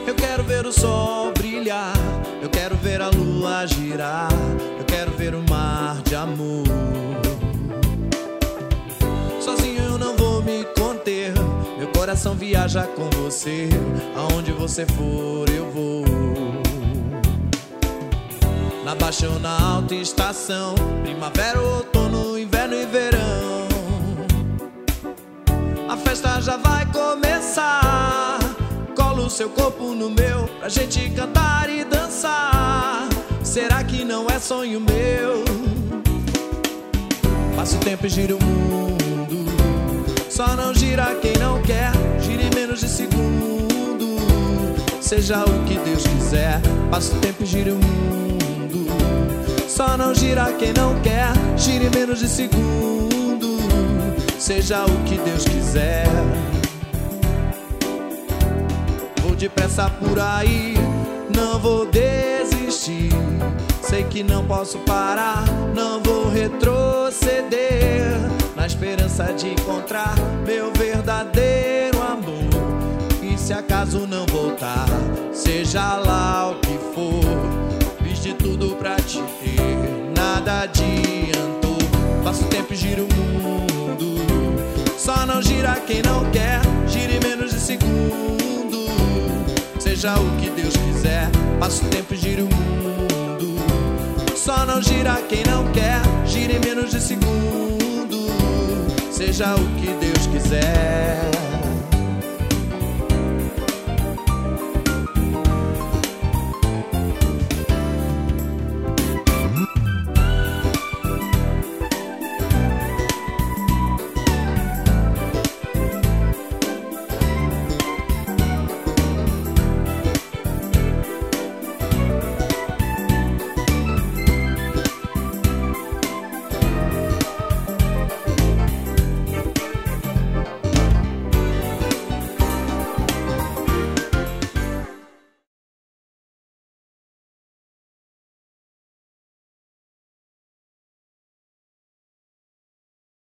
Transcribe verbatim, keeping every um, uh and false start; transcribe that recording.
Eu quero ver o sol brilhar, eu quero ver a lua girar, eu quero ver o mar de amor. Sozinho eu não vou me conter, meu coração viaja com você. Aonde você for eu vou. Na baixa ou na alta estação, primavera, outono, inverno e verão, a festa já vai começar. Colo o seu corpo no meu, pra gente cantar e dançar. Será que não é sonho meu? Passa o tempo e gira o mundo, só não gira quem não quer. Gira em menos de segundo, seja o que Deus quiser. Passa o tempo e gira o mundo, só não gira quem não quer. Gira em menos de segundo, seja o que Deus quiser. Vou depressa por aí, não vou desistir. Sei que não posso parar, não vou retroceder, na esperança de encontrar meu verdadeiro amor. E se acaso não voltar, seja lá o que for, fiz de tudo pra te ter, nada adiantou. Passa o tempo e gira o mundo, só não gira quem não quer. Gira em menos de segundo, seja o que Deus quiser. Passa o tempo e gira o mundo, só não gira quem não quer. Gira em menos de segundo, seja o que Deus quiser.